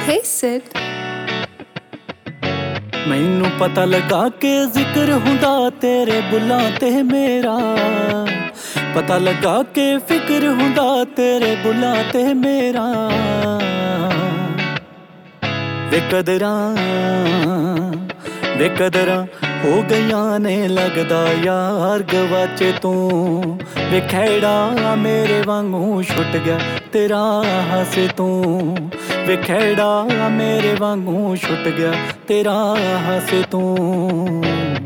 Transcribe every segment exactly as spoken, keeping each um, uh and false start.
Hey Sid, ਮੈਨੂੰ ਪਤਾ ਲਗਾ ਕੇ ਜ਼ਿਕਰ ਹੁੰਦਾ ਤੇਰੇ ਬੁੱਲਾਂ ਤੇ ਮੇਰਾ, ਪਤਾ ਲਗਾ ਕੇ ਫਿਕਰ ਹੁੰਦਾ ਤੇਰੇ ਬੁੱਲਾਂ ਤੇ ਮੇਰਾ। ਵੇ ਕਦਰਾਂ ਵੇ ਕਦਰਾਂ ਹੋ ਗਈਆਂ ਨੇ ਲੱਗਦਾ ਯਾਰ ਗਵਾਚੇ ਤੂੰ। ਵੇ ਖੈੜਾ ਮੇਰੇ ਵਾਂਗੂ ਛੁੱਟ ਗਿਆ ਤੇਰਾ ਹਾਸੇ ਤੂੰ। ਵੇ ਖੈੜਾ ਮੇਰੇ ਵਾਂਗੂ ਛੁੱਟ ਗਿਆ ਤੇਰਾ ਹਾਸੇ ਤੂੰ।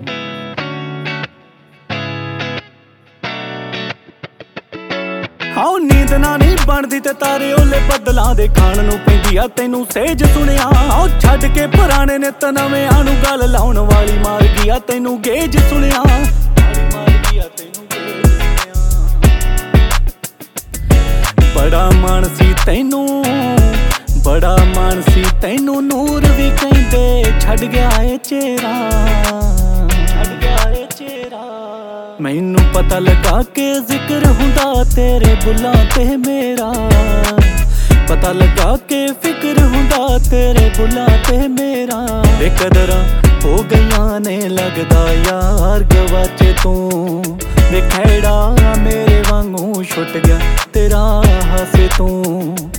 ਆਓ ਨੀਂਦ ਨਾ ਨਹੀਂ ਬਣਦੀ ਤੇ ਤਾਰੇ ਓਲੇ ਬੱਦਲਾਂ ਦੇ ਖਾਣ ਨੂੰ ਪੈਂਦੀ ਆ ਤੈਨੂੰ ਸੇਜ ਸੁਣਿਆ। ਆਓ ਛੱਡ ਕੇ ਪੁਰਾਣੇ ਨੇ ਤਾਂ ਨਵਿਆਂ ਨੂੰ ਗੱਲ ਲਾਉਣ ਵਾਲੀ ਮਾਰ ਗਈ ਆ ਤੈਨੂੰ ਗੇਜ ਸੁਣਿਆ। ਮਾਰ ਗਈ ਆ ਤੈਨੂੰ ਗੇਜ ਸੁਣਿਆ। ਬੜਾ ਮਾਣ ਸੀ ਤੈਨੂੰ ਬੜਾ ਮਾਣ ਸੀ ਤੈਨੂੰ ਨੂਰ ਵੀ ਕਹਿੰਦੇ ਛੱਡ ਗਿਆ ਏ ਚਿਹਰਾ ਛੱਡ ਗਿਆ ਏ ਚਿਹਰਾ। ਮੈਨੂੰ ਪਤਾ ਲਗਾ ਕੇ ਜ਼ਿਕਰ ਹੁੰਦਾ ਤੇਰੇ ਬੁੱਲਾਂ ਤੇ ਮੇਰਾ, ਪਤਾ ਲਗਾ ਕੇ ਫਿਕਰ ਹੁੰਦਾ ਤੇਰੇ ਬੁੱਲਾਂ ਤੇ ਮੇਰਾ। ਵੇ ਕਦਰਾਂ ਹੋ ਗਈਆਂ ਨੇ ਲੱਗਦਾ ਯਾਰ ਗਵਾਚੇ ਤੂੰ। ਵੇ ਖੈੜਾ ਮੇਰੇ ਵਾਂਗੂ ਛੁੱਟ ਗਿਆ ਤੇਰਾ ਹਾਸੇ ਤੂੰ।